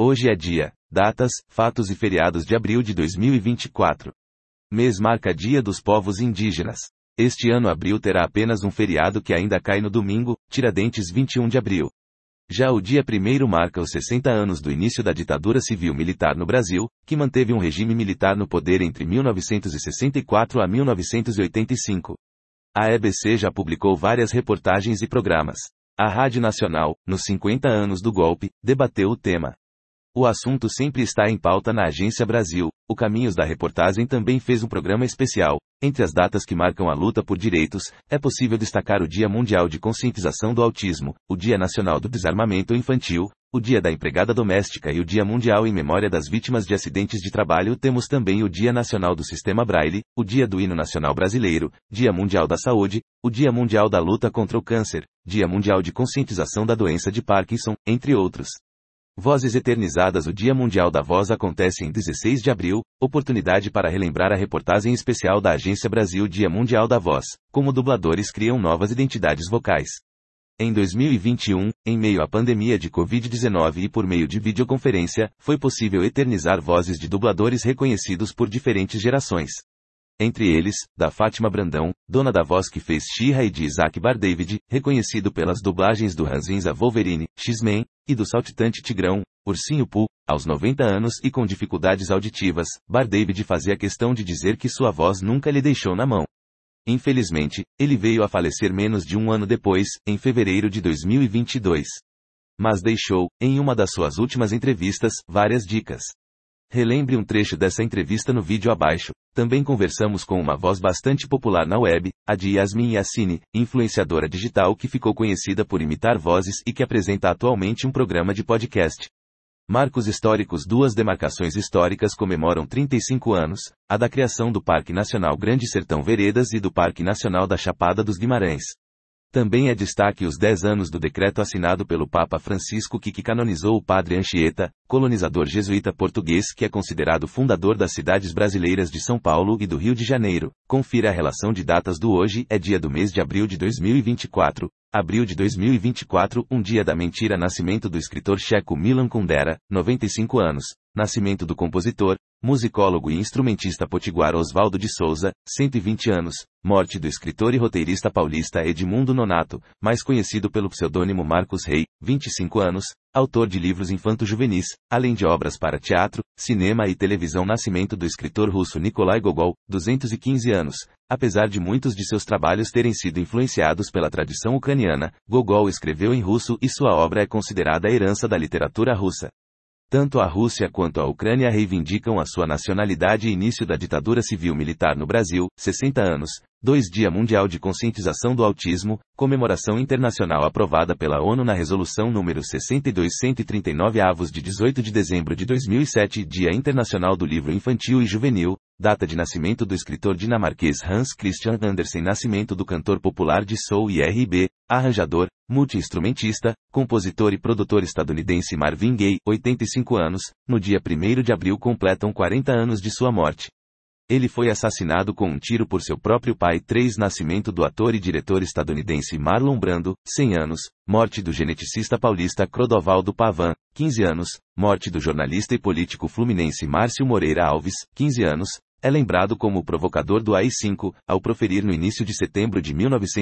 Hoje é dia, datas, fatos e feriados de abril de 2024. Mês marca Dia dos Povos Indígenas. Este ano abril terá apenas um feriado que ainda cai no domingo, Tiradentes 21 de abril. Já o dia 1º marca os 60 anos do início da ditadura civil-militar no Brasil, que manteve um regime militar no poder entre 1964 a 1985. A EBC já publicou várias reportagens e programas. A Rádio Nacional, nos 50 anos do golpe, debateu o tema. O assunto sempre está em pauta na Agência Brasil. O Caminhos da Reportagem também fez um programa especial. Entre as datas que marcam a luta por direitos, é possível destacar o Dia Mundial de Conscientização do Autismo, o Dia Nacional do Desarmamento Infantil, o Dia da Empregada Doméstica e o Dia Mundial em Memória das Vítimas de Acidentes de Trabalho. Temos também o Dia Nacional do Sistema Braille, o Dia do Hino Nacional Brasileiro, Dia Mundial da Saúde, o Dia Mundial da Luta contra o Câncer, Dia Mundial de Conscientização da Doença de Parkinson, entre outros. Vozes Eternizadas. O Dia Mundial da Voz acontece em 16 de abril, oportunidade para relembrar a reportagem especial da Agência Brasil Dia Mundial da Voz, como dubladores criam novas identidades vocais. Em 2021, em meio à pandemia de Covid-19 e por meio de videoconferência, foi possível eternizar vozes de dubladores reconhecidos por diferentes gerações. Entre eles, da Fátima Brandão, dona da voz que fez She-Ra, e de Isaac Bar-David, reconhecido pelas dublagens do Ranzinza Wolverine, X-Men, e do saltitante Tigrão, Ursinho Pooh. Aos 90 anos e com dificuldades auditivas, Bar-David fazia questão de dizer que sua voz nunca lhe deixou na mão. Infelizmente, ele veio a falecer menos de um ano depois, em fevereiro de 2022. Mas deixou, em uma das suas últimas entrevistas, várias dicas. Relembre um trecho dessa entrevista no vídeo abaixo. Também conversamos com uma voz bastante popular na web, a de Yasmin Yassine, influenciadora digital que ficou conhecida por imitar vozes e que apresenta atualmente um programa de podcast. Marcos históricos. Duas demarcações históricas comemoram 35 anos, a da criação do Parque Nacional Grande Sertão Veredas e do Parque Nacional da Chapada dos Guimarães. Também é destaque os 10 anos do decreto assinado pelo Papa Francisco que canonizou o Padre Anchieta, colonizador jesuíta português que é considerado fundador das cidades brasileiras de São Paulo e do Rio de Janeiro. Confira a relação de datas do hoje é dia do mês de abril de 2024. Abril de 2024, um dia da mentira. Nascimento do escritor checo Milan Kundera, 95 anos. Nascimento do compositor, musicólogo e instrumentista potiguar Oswaldo de Souza, 120 anos. Morte do escritor e roteirista paulista Edmundo Nonato, mais conhecido pelo pseudônimo Marcos Rey, 25 anos. Autor de livros infanto-juvenis, além de obras para teatro, cinema e televisão. Nascimento do escritor russo Nikolai Gogol, 215 anos. Apesar de muitos de seus trabalhos terem sido influenciados pela tradição ucraniana, Gogol escreveu em russo e sua obra é considerada a herança da literatura russa. Tanto a Rússia quanto a Ucrânia reivindicam a sua nacionalidade e início da ditadura civil-militar no Brasil, 60 anos. 2. Dia Mundial de Conscientização do Autismo, comemoração internacional aprovada pela ONU na Resolução número 62/139 avos de 18 de dezembro de 2007. Dia Internacional do Livro Infantil e Juvenil, data de nascimento do escritor dinamarquês Hans Christian Andersen. Nascimento do cantor popular de soul e R&B, arranjador, multi-instrumentista, compositor e produtor estadunidense Marvin Gaye, 85 anos, no dia 1º de abril completam 40 anos de sua morte. Ele foi assassinado com um tiro por seu próprio pai. 3. Nascimento do ator e diretor estadunidense Marlon Brando, 100 anos. Morte do geneticista paulista Clodovaldo Pavan, 15 anos. Morte do jornalista e político fluminense Márcio Moreira Alves, 15 anos. É lembrado como o provocador do AI-5, ao proferir no início de setembro de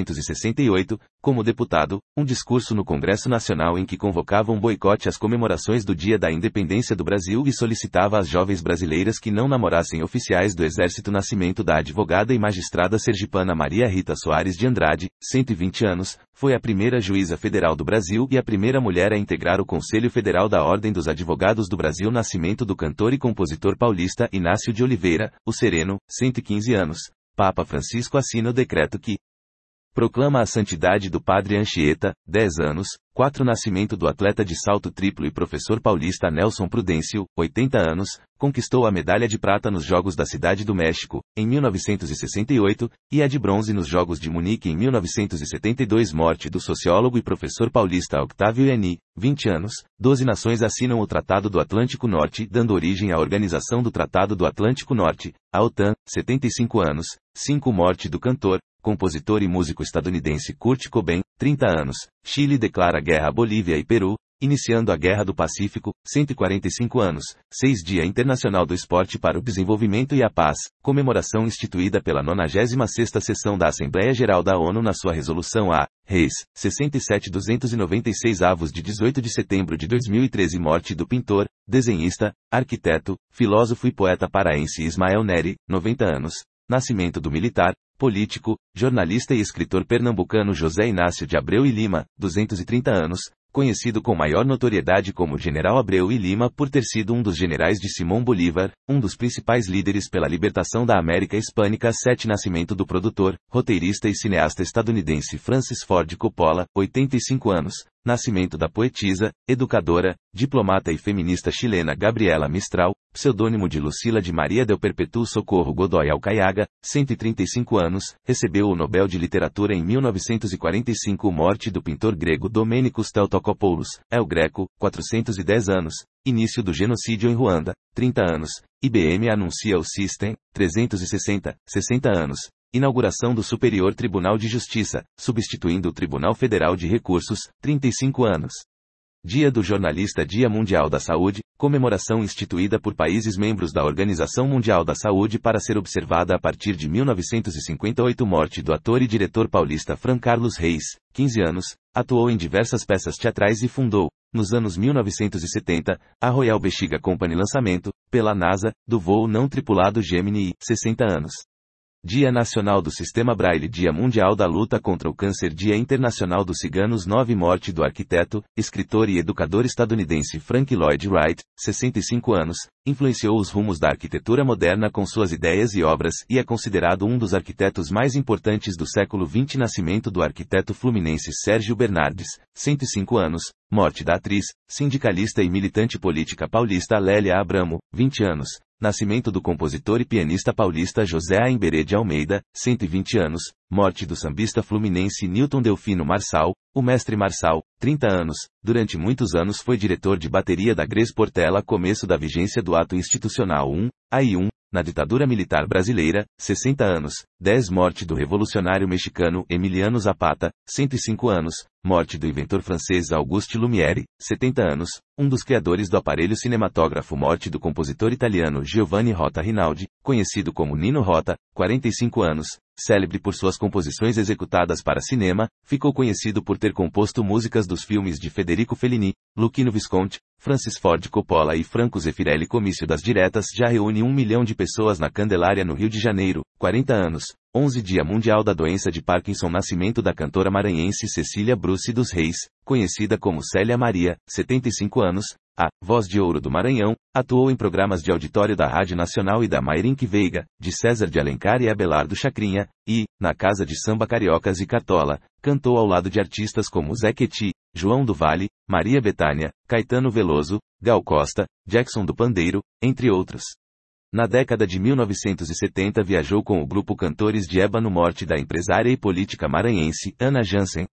1968, como deputado, um discurso no Congresso Nacional em que convocava um boicote às comemorações do Dia da Independência do Brasil e solicitava às jovens brasileiras que não namorassem oficiais do Exército. Nascimento da advogada e magistrada sergipana Maria Rita Soares de Andrade, 120 anos, foi a primeira juíza federal do Brasil e a primeira mulher a integrar o Conselho Federal da Ordem dos Advogados do Brasil. Nascimento do cantor e compositor paulista Inácio de Oliveira, o Sereno, 115 anos. Papa Francisco assina o decreto que proclama a santidade do Padre Anchieta, 10 anos. 4. Nascimento do atleta de salto triplo e professor paulista Nelson Prudêncio, 80 anos, conquistou a medalha de prata nos Jogos da Cidade do México, em 1968, e a de bronze nos Jogos de Munique em 1972. Morte do sociólogo e professor paulista Octávio Yanin, 20 anos. 12 nações assinam o Tratado do Atlântico Norte, dando origem à Organização do Tratado do Atlântico Norte, a OTAN, 75 anos. 5. Morte do cantor, compositor e músico estadunidense Kurt Cobain, 30 anos. Chile declara guerra a Bolívia e Peru. iniciando a Guerra do Pacífico, 145 anos, 6 Dia Internacional do Esporte para o Desenvolvimento e a Paz, comemoração instituída pela 96ª Sessão da Assembleia Geral da ONU na sua resolução A. Reis, 67-296 avos de 18 de setembro de 2013. Morte do pintor, desenhista, arquiteto, filósofo e poeta paraense Ismael Nery, 90 anos. Nascimento do militar, político, jornalista e escritor pernambucano José Inácio de Abreu e Lima, 230 anos, conhecido com maior notoriedade como General Abreu e Lima por ter sido um dos generais de Simão Bolívar, um dos principais líderes pela libertação da América Hispânica. 7 Nascimento do produtor, roteirista e cineasta estadunidense Francis Ford Coppola, 85 anos. Nascimento da poetisa, educadora, diplomata e feminista chilena Gabriela Mistral, pseudônimo de Lucila de Maria del Perpetuo Socorro Godoy Alcaiaga, 135 anos, recebeu o Nobel de Literatura em 1945. Morte do pintor grego Domênicos Theotokopoulos, El Greco, 410 anos. Início do genocídio em Ruanda, 30 anos. IBM anuncia o System, 360, 60 anos. Inauguração do Superior Tribunal de Justiça, substituindo o Tribunal Federal de Recursos, 35 anos. Dia do Jornalista. Dia Mundial da Saúde, comemoração instituída por países membros da Organização Mundial da Saúde para ser observada a partir de 1958. Morte do ator e diretor paulista Fran Carlos Reis, 15 anos, atuou em diversas peças teatrais e fundou, nos anos 1970, a Royal Bexiga Company. Lançamento, pela NASA, do voo não tripulado Gemini, 60 anos. Dia Nacional do Sistema Braille. Dia Mundial da Luta contra o Câncer. Dia Internacional dos Ciganos. 9 Morte do arquiteto, escritor e educador estadunidense Frank Lloyd Wright, 65 anos, influenciou os rumos da arquitetura moderna com suas ideias e obras e é considerado um dos arquitetos mais importantes do século XX. Nascimento do arquiteto fluminense Sérgio Bernardes, 105 anos. Morte da atriz, sindicalista e militante política paulista Lélia Abramo, 20 anos. Nascimento do compositor e pianista paulista José Aimberê de Almeida, 120 anos. Morte do sambista fluminense Nilton Delfino Marçal, o Mestre Marçal, 30 anos. Durante muitos anos foi diretor de bateria da Gres Portela. Começo da vigência do Ato Institucional 1, AI-1, na ditadura militar brasileira, 60 anos. 10 Morte do revolucionário mexicano Emiliano Zapata, 105 anos. Morte do inventor francês Auguste Lumière, 70 anos, um dos criadores do aparelho cinematógrafo. Morte do compositor italiano Giovanni Rota Rinaldi, conhecido como Nino Rota, 45 anos. Célebre por suas composições executadas para cinema, ficou conhecido por ter composto músicas dos filmes de Federico Fellini, Luchino Visconti, Francis Ford Coppola e Franco Zeffirelli. Comício das Diretas. Já reúne 1 milhão de pessoas na Candelária, no Rio de Janeiro, 40 anos. 11 Dia Mundial da Doença de Parkinson. Nascimento da cantora maranhense Cecília Bruce dos Reis, conhecida como Célia Maria, 75 anos, a Voz de Ouro do Maranhão, atuou em programas de auditório da Rádio Nacional e da Mairink Veiga, de César de Alencar e Abelardo Chacrinha, e, na Casa de Samba Cariocas e Cartola, cantou ao lado de artistas como Zé Queti, João do Vale, Maria Bethânia, Caetano Veloso, Gal Costa, Jackson do Pandeiro, entre outros. Na década de 1970 viajou com o grupo Cantores de Ébano. Morte da empresária e política maranhense Ana Jansen,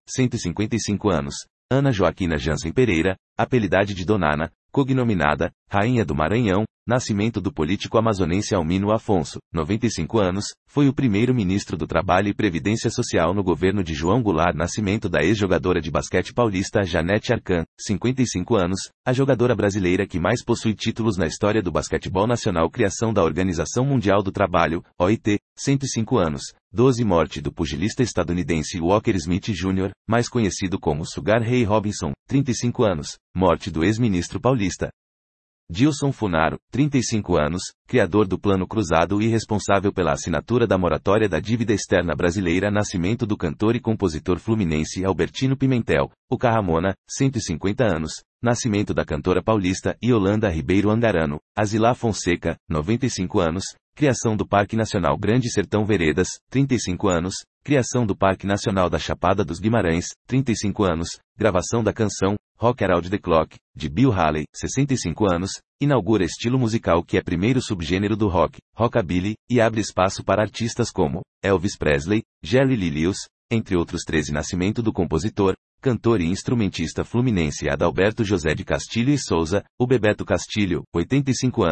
155 anos. Ana Joaquina Jansen Pereira, apelidade de Donana, cognominada Rainha do Maranhão. Nascimento do político amazonense Almino Afonso, 95 anos, foi o primeiro-ministro do Trabalho e Previdência Social no governo de João Goulart. Nascimento da ex-jogadora de basquete paulista Janete Arcan, 55 anos, a jogadora brasileira que mais possui títulos na história do basquetebol nacional. Criação da Organização Mundial do Trabalho, OIT, 105 anos. 12 Morte do pugilista estadunidense Walker Smith Jr., mais conhecido como Sugar Ray Robinson, 35 anos. Morte do ex-ministro paulista Dilson Funaro, 35 anos, criador do Plano Cruzado e responsável pela assinatura da moratória da dívida externa brasileira. Nascimento do cantor e compositor fluminense Albertino Pimentel, o Carramona, 150 anos. Nascimento da cantora paulista Yolanda Ribeiro Angarano, Azilá Fonseca, 95 anos. Criação do Parque Nacional Grande Sertão Veredas, 35 anos. Criação do Parque Nacional da Chapada dos Guimarães, 35 anos. Gravação da canção Rock Around the Clock, de Bill Haley, 65 anos. Inaugura estilo musical que é primeiro subgênero do rock, rockabilly, e abre espaço para artistas como Elvis Presley, Jerry Lee Lewis, entre outros. 13 Nascimento do compositor, cantor e instrumentista fluminense Adalberto José de Castilho e Souza, o Bebeto Castilho, 85 anos.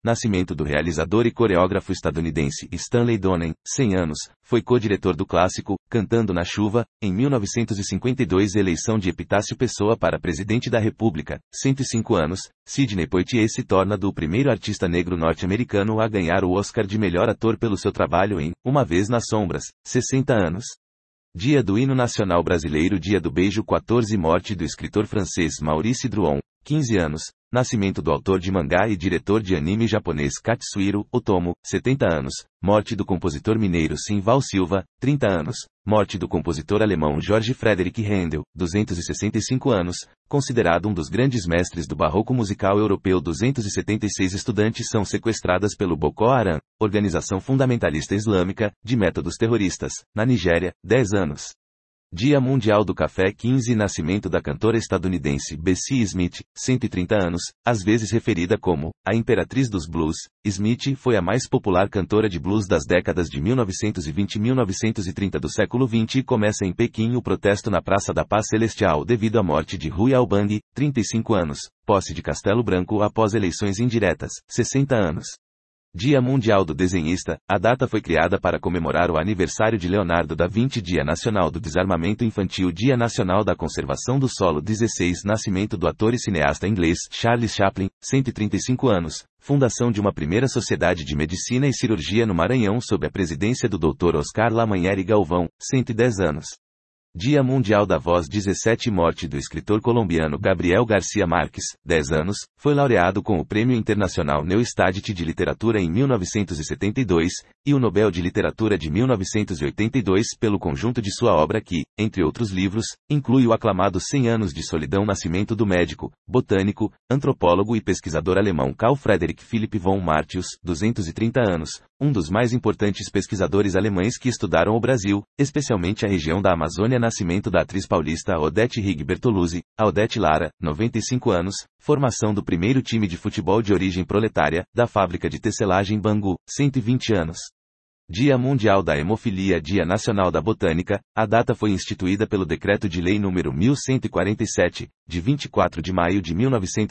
Nascimento do realizador e coreógrafo estadunidense Stanley Donen, 100 anos, foi co-diretor do clássico Cantando na Chuva. Em 1952, eleição de Epitácio Pessoa para presidente da República, 105 anos, Sidney Poitier se torna o primeiro artista negro norte-americano a ganhar o Oscar de melhor ator pelo seu trabalho em Uma Vez nas Sombras, 60 anos. Dia do Hino Nacional Brasileiro. Dia do Beijo. 14. Morte do escritor francês Maurice Druon, 15 anos. Nascimento do autor de mangá e diretor de anime japonês Katsuhiro Otomo, 70 anos. Morte do compositor mineiro Simval Silva, 30 anos. Morte do compositor alemão Georg Friedrich Händel, 265 anos. Considerado um dos grandes mestres do barroco musical europeu. 276 estudantes são sequestradas pelo Boko Haram, organização fundamentalista islâmica, de métodos terroristas, na Nigéria, 10 anos. Dia Mundial do Café. 15. Nascimento da cantora estadunidense Bessie Smith, 130 anos, às vezes referida como a Imperatriz dos Blues. Smith foi a mais popular cantora de blues das décadas de 1920 e 1930 do século XX e começa em Pequim o protesto na Praça da Paz Celestial devido à morte de Rui Al-Bang, 35 anos, posse de Castelo Branco após eleições indiretas, 60 anos. Dia Mundial do Desenhista. A data foi criada para comemorar o aniversário de Leonardo da Vinci. Dia Nacional do Desarmamento Infantil. Dia Nacional da Conservação do Solo. 16. Nascimento do ator e cineasta inglês Charles Chaplin, 135 anos. Fundação de uma primeira sociedade de medicina e cirurgia no Maranhão sob a presidência do Dr. Oscar Lamanieri Galvão, 110 anos. Dia Mundial da Voz. 17. Morte do escritor colombiano Gabriel García Márquez, 10 anos, foi laureado com o Prêmio Internacional Neustadt de Literatura em 1972, e o Nobel de Literatura de 1982 pelo conjunto de sua obra que, entre outros livros, inclui o aclamado 100 anos de solidão. Nascimento do médico, botânico, antropólogo e pesquisador alemão Carl Friedrich Philipp von Martius, 230 anos, um dos mais importantes pesquisadores alemães que estudaram o Brasil, especialmente a região da Amazônia. Nascimento da atriz paulista Odete Rig Bertoluzzi, Odete Lara, 95 anos, formação do primeiro time de futebol de origem proletária, da fábrica de tecelagem Bangu, 120 anos. Dia Mundial da Hemofilia. Dia Nacional da Botânica. A data foi instituída pelo Decreto de Lei nº 1147, de 24 de maio de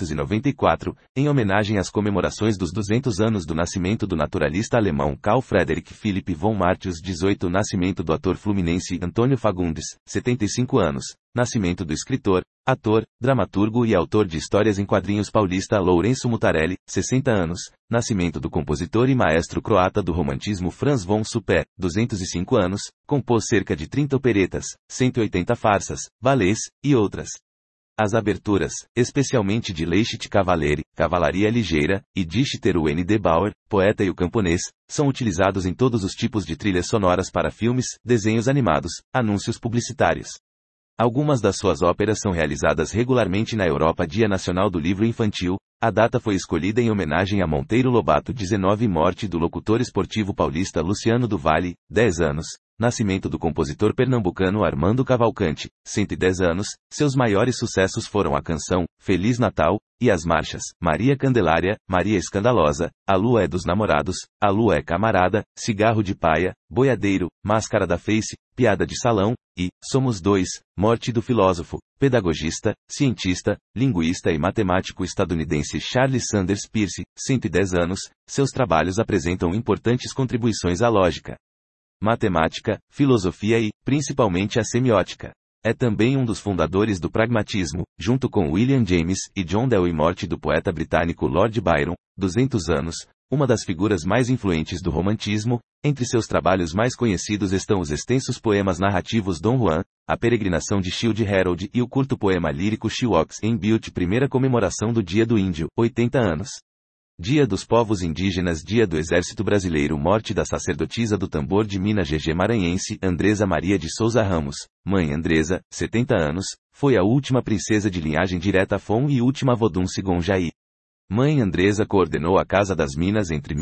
1994, em homenagem às comemorações dos 200 anos do nascimento do naturalista alemão Carl Friedrich Philipp von Martius. 18. Nascimento do ator fluminense Antônio Fagundes, 75 anos. Nascimento do escritor, ator, dramaturgo e autor de histórias em quadrinhos paulista Lourenço Mutarelli, 60 anos. Nascimento do compositor e maestro croata do romantismo Franz von Supé, 205 anos, compôs cerca de 30 operetas, 180 farsas, balés, e outras. As aberturas, especialmente de Leichit Cavalieri, Cavalaria Ligeira, e Dichter N. de Bauer, Poeta e o Camponês, são utilizados em todos os tipos de trilhas sonoras para filmes, desenhos animados, anúncios publicitários. Algumas das suas óperas são realizadas regularmente na Europa. Dia Nacional do Livro Infantil. A data foi escolhida em homenagem a Monteiro Lobato. 19. Morte do locutor esportivo paulista Luciano do Vale, 10 anos. Nascimento do compositor pernambucano Armando Cavalcante, 110 anos. Seus maiores sucessos foram a canção Feliz Natal e as marchas Maria Candelária, Maria Escandalosa, A Lua é dos Namorados, A Lua é Camarada, Cigarro de Paia, Boiadeiro, Máscara da Face, Piada de Salão e Somos Dois. Morte do filósofo, pedagogista, cientista, linguista e matemático estadunidense Charles Sanders Peirce, 110 anos. Seus trabalhos apresentam importantes contribuições à lógica, matemática, filosofia e, principalmente, a semiótica. É também um dos fundadores do pragmatismo, junto com William James e John Dewey. Morte do poeta britânico Lord Byron, 200 anos, uma das figuras mais influentes do romantismo. Entre seus trabalhos mais conhecidos estão os extensos poemas narrativos Dom Juan, A Peregrinação de Childe Harold e o curto poema lírico She Walks in Beauty. Primeira comemoração do Dia do Índio, 80 anos. Dia dos Povos Indígenas. Dia do Exército Brasileiro. Morte da sacerdotisa do tambor de Minas GG maranhense Andresa Maria de Souza Ramos, mãe Andresa, 70 anos, foi a última princesa de linhagem direta Fon e última Vodun Sigonjaí. Mãe Andresa coordenou a Casa das Minas entre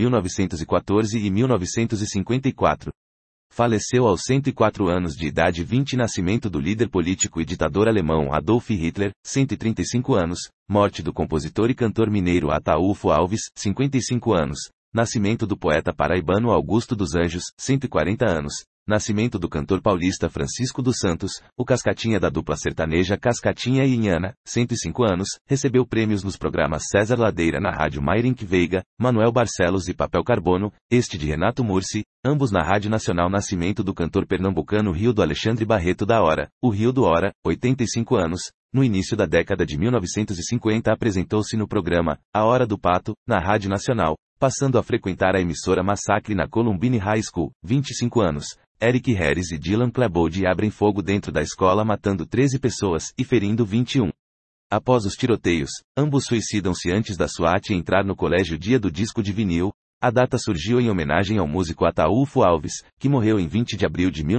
1914 e 1954. Faleceu aos 104 anos de idade. 20. Nascimento do líder político e ditador alemão Adolf Hitler, 135 anos. Morte do compositor e cantor mineiro Ataúfo Alves, 55 anos. Nascimento do poeta paraibano Augusto dos Anjos, 140 anos. Nascimento do cantor paulista Francisco dos Santos, o Cascatinha da dupla sertaneja Cascatinha e Inhana, 105 anos, recebeu prêmios nos programas César Ladeira na rádio Mairink Veiga, Manuel Barcelos e Papel Carbono, este de Renato Mursi, ambos na Rádio Nacional. Nascimento do cantor pernambucano Rildo Alexandre Barreto da Hora, o Rildo Hora, 85 anos, no início da década de 1950 apresentou-se no programa A Hora do Pato, na Rádio Nacional, passando a frequentar a emissora Massacre na Columbine High School, 25 anos. Eric Harris e Dylan Klebold abrem fogo dentro da escola matando 13 pessoas e ferindo 21. Após os tiroteios, ambos suicidam-se antes da SWAT entrar no colégio. Dia do disco de vinil. A data surgiu em homenagem ao músico Ataúfo Alves, que morreu em 20 de abril de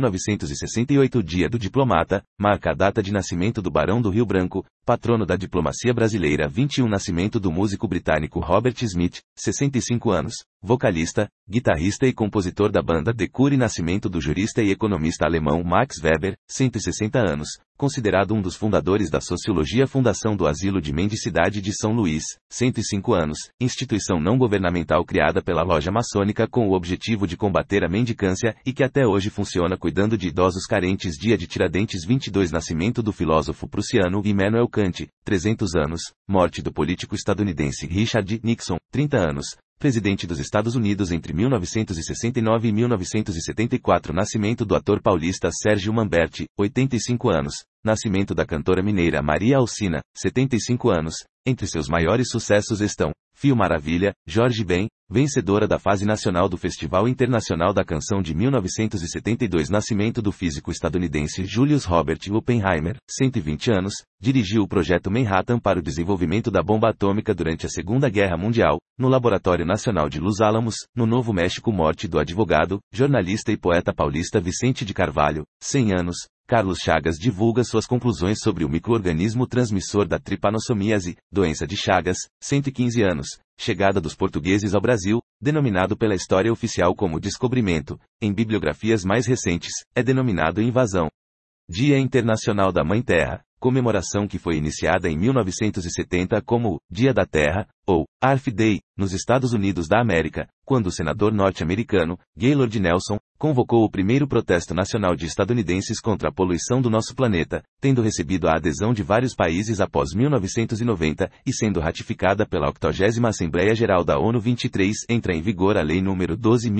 1968. Dia do diplomata, marca a data de nascimento do Barão do Rio Branco, patrono da diplomacia brasileira. 21. Nascimento do músico britânico Robert Smith, 65 anos, vocalista, guitarrista e compositor da banda The Cure. Nascimento do jurista e economista alemão Max Weber, 160 anos, considerado um dos fundadores da sociologia. Fundação do Asilo de Mendicidade de São Luís, 105 anos, instituição não governamental criada pela loja maçônica com o objetivo de combater a mendicância e que até hoje funciona cuidando de idosos carentes. Dia de Tiradentes. 22. Nascimento do filósofo prussiano Immanuel Kant, 300 anos, morte do político estadunidense Richard Nixon, 30 anos, presidente dos Estados Unidos entre 1969 e 1974. Nascimento do ator paulista Sérgio Manberti, 85 anos. Nascimento da cantora mineira Maria Alcina, 75 anos. Entre seus maiores sucessos estão Fio Maravilha, Jorge Ben, vencedora da fase nacional do Festival Internacional da Canção de 1972. Nascimento do físico estadunidense Julius Robert Oppenheimer, 120 anos, dirigiu o projeto Manhattan para o desenvolvimento da bomba atômica durante a Segunda Guerra Mundial, no Laboratório Nacional de Los Alamos, no Novo México. Morte do advogado, jornalista e poeta paulista Vicente de Carvalho, 100 anos. Carlos Chagas divulga suas conclusões sobre o micro-organismo transmissor da tripanossomíase, doença de Chagas, 115 anos. Chegada dos portugueses ao Brasil, denominado pela história oficial como descobrimento, em bibliografias mais recentes, é denominado invasão. Dia Internacional da Mãe Terra, comemoração que foi iniciada em 1970 como Dia da Terra, ou Earth Day, nos Estados Unidos da América, quando o senador norte-americano, Gaylord Nelson, convocou o primeiro protesto nacional de estadunidenses contra a poluição do nosso planeta, tendo recebido a adesão de vários países após 1990 e sendo ratificada pela 80ª Assembleia Geral da ONU. 23. Entra em vigor a Lei nº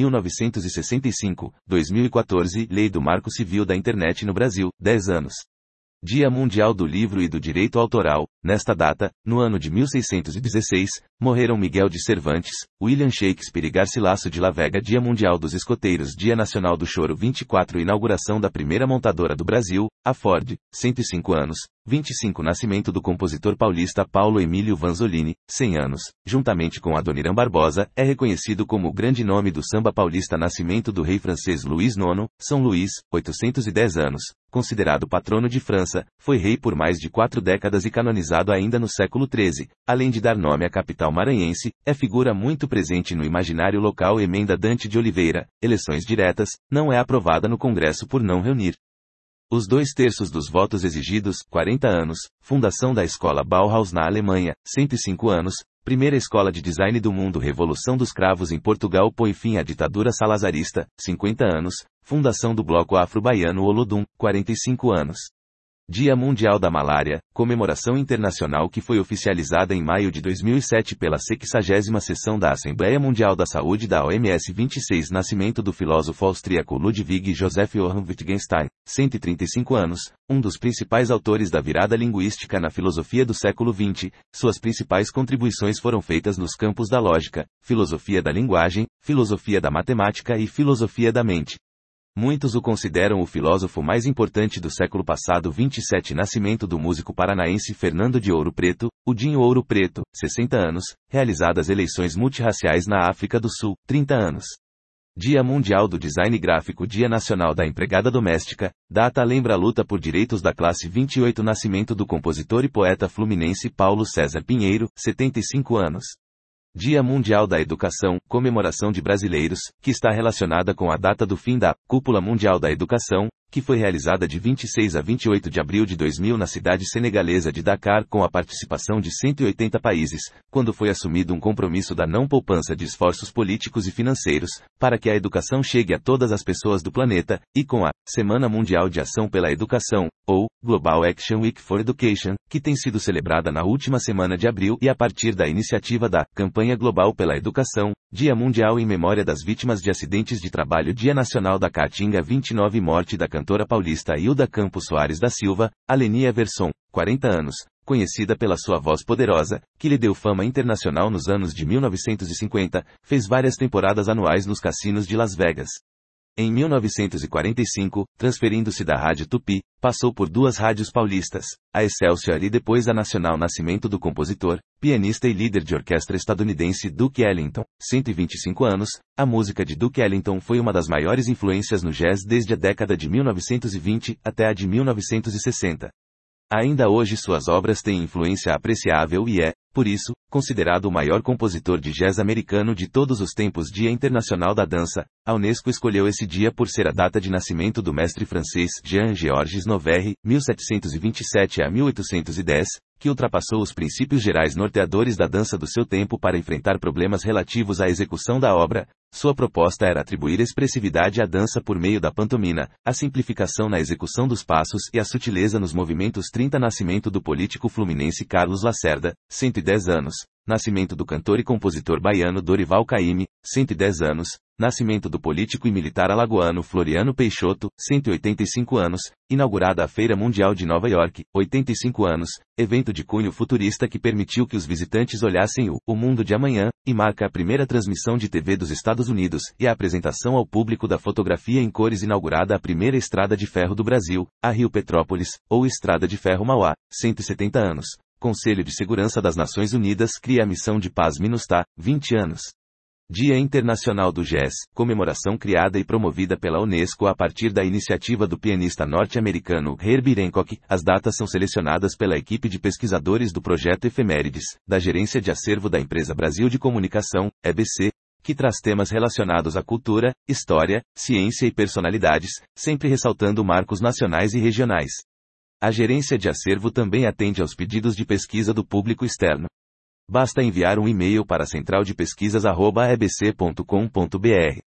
12.965, 2014, Lei do Marco Civil da Internet no Brasil, 10 anos. Dia Mundial do Livro e do Direito Autoral. Nesta data, no ano de 1616, morreram Miguel de Cervantes, William Shakespeare e Garcilasso de la Vega. Dia Mundial dos Escoteiros. Dia Nacional do Choro. 24. Inauguração da primeira montadora do Brasil, a Ford, 105 anos. 25. Nascimento do compositor paulista Paulo Emílio Vanzolini, 100 anos, juntamente com Adoniran Barbosa, é reconhecido como o grande nome do samba paulista. Nascimento do rei francês Luís IX, São Luís, 810 anos, considerado patrono de França, foi rei por mais de 4 décadas e canonizado ainda no século XIII, além de dar nome à capital maranhense, é figura muito presente no imaginário local. Emenda Dante de Oliveira, eleições diretas, não é aprovada no Congresso por não reunir os 2/3 dos votos exigidos. 40 anos, fundação da Escola Bauhaus na Alemanha, 105 anos, primeira escola de design do mundo. Revolução dos Cravos em Portugal põe fim à ditadura salazarista, 50 anos, fundação do Bloco Afro-Baiano Olodum, 45 anos. Dia Mundial da Malária, comemoração internacional que foi oficializada em maio de 2007 pela 60ª sessão da Assembleia Mundial da Saúde da OMS. 26. Nascimento do filósofo austríaco Ludwig Joseph Johann Wittgenstein, 135 anos, um dos principais autores da virada linguística na filosofia do século XX. Suas principais contribuições foram feitas nos campos da lógica, filosofia da linguagem, filosofia da matemática e filosofia da mente. Muitos o consideram o filósofo mais importante do século passado. 27. Nascimento do músico paranaense Fernando de Ouro Preto, o Dinho Ouro Preto, 60 anos, realizadas eleições multirraciais na África do Sul, 30 anos. Dia Mundial do Design Gráfico. Dia Nacional da Empregada Doméstica, data lembra a luta por direitos da classe. 28. Nascimento do compositor e poeta fluminense Paulo César Pinheiro, 75 anos. Dia Mundial da Educação, comemoração de brasileiros, que está relacionada com a data do fim da Cúpula Mundial da Educação, que foi realizada de 26 a 28 de abril de 2000 na cidade senegalesa de Dakar com a participação de 180 países, quando foi assumido um compromisso da não poupança de esforços políticos e financeiros, para que a educação chegue a todas as pessoas do planeta, e com a Semana Mundial de Ação pela Educação, ou Global Action Week for Education, que tem sido celebrada na última semana de abril e a partir da iniciativa da Campanha Global pela Educação, Dia Mundial em Memória das Vítimas de Acidentes de Trabalho, Dia Nacional da Caatinga 29 morte da cantora paulista Hilda Campos Soares da Silva, Alenia Verson, 40 anos, conhecida pela sua voz poderosa, que lhe deu fama internacional nos anos de 1950, fez várias temporadas anuais nos cassinos de Las Vegas. Em 1945, transferindo-se da Rádio Tupi, passou por duas rádios paulistas, a Excelsior e depois a Nacional. Nascimento do compositor, pianista e líder de orquestra estadunidense Duke Ellington, 125 anos, a música de Duke Ellington foi uma das maiores influências no jazz desde a década de 1920 até a de 1960. Ainda hoje suas obras têm influência apreciável e é, por isso, considerado o maior compositor de jazz americano de todos os tempos. Dia Internacional da Dança. A Unesco escolheu esse dia por ser a data de nascimento do mestre francês Jean-Georges Noverre, 1727 a 1810, que ultrapassou os princípios gerais norteadores da dança do seu tempo para enfrentar problemas relativos à execução da obra. Sua proposta era atribuir expressividade à dança por meio da pantomima, a simplificação na execução dos passos e a sutileza nos movimentos. 30 Nascimento do político fluminense Carlos Lacerda, 110 anos. Nascimento do cantor e compositor baiano Dorival Caymmi, 110 anos. Nascimento do político e militar alagoano Floriano Peixoto, 185 anos. Inaugurada a Feira Mundial de Nova York, 85 anos. Evento de cunho futurista que permitiu que os visitantes olhassem o mundo de amanhã, e marca a primeira transmissão de TV dos Estados Unidos e a apresentação ao público da fotografia em cores. Inaugurada a primeira estrada de ferro do Brasil, a Rio Petrópolis, ou Estrada de Ferro Mauá, 170 anos. Conselho de Segurança das Nações Unidas cria a Missão de Paz MINUSTAH, 20 anos. Dia Internacional do Jazz, comemoração criada e promovida pela Unesco a partir da iniciativa do pianista norte-americano Herbie Hancock. As datas são selecionadas pela equipe de pesquisadores do Projeto Efemérides, da Gerência de Acervo da Empresa Brasil de Comunicação, EBC, que traz temas relacionados à cultura, história, ciência e personalidades, sempre ressaltando marcos nacionais e regionais. A Gerência de Acervo também atende aos pedidos de pesquisa do público externo. Basta enviar um e-mail para centraldepesquisas@ebc.com.br.